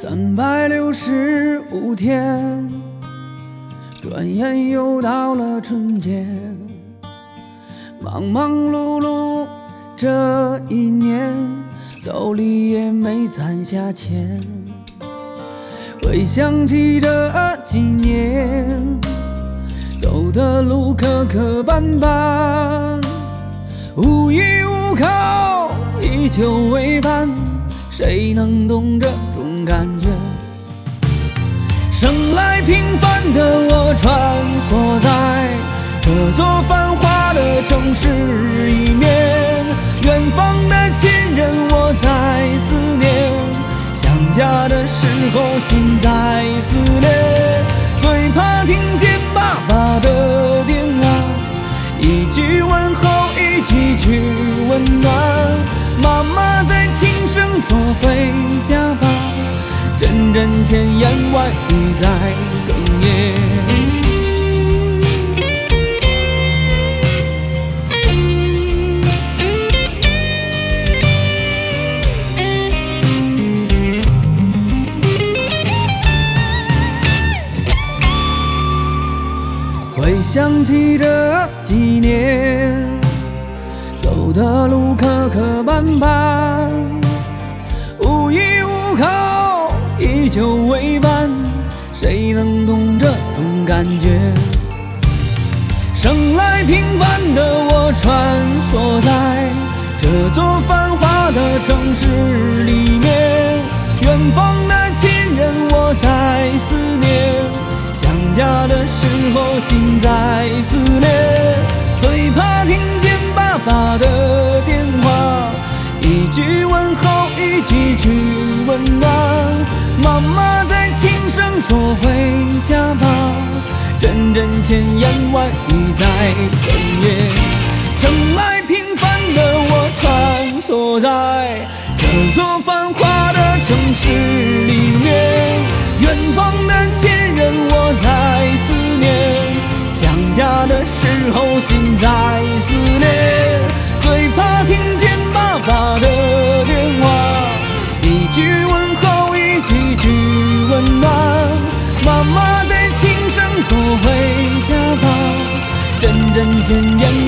365天，转眼又到了春节。忙忙碌碌这一年，兜里也没攒下钱。回想起这几年，走的路磕磕绊绊，无依无靠，依旧为伴。谁能懂这种感觉？生来平凡的我，穿梭在这座繁华的城市里面。远方的亲人我在思念，想家的时候心在撕裂。最怕听见爸爸的电话，一句问候，一句句温暖。妈妈在轻声说回家吧，阵阵千言万语在哽咽。回想起这几年，走的路磕磕绊绊，无依无靠，依旧为伴。谁能懂这种感觉？生来平凡的我，穿梭在这座繁华的城市里面。远方的亲人我在思念，想家的时候心在撕裂。最怕听见爸爸的电话，一句问候，一句句温暖。妈妈在轻声说回家吧，阵阵千言万语在哽咽。生来平凡的我，穿梭在这座繁华的城市里面。远方的亲人我在思念，想家的时候心在撕裂。最怕听见爸爸的电话，一句问候，一句句温暖。妈妈在轻声说回家吧，阵阵千言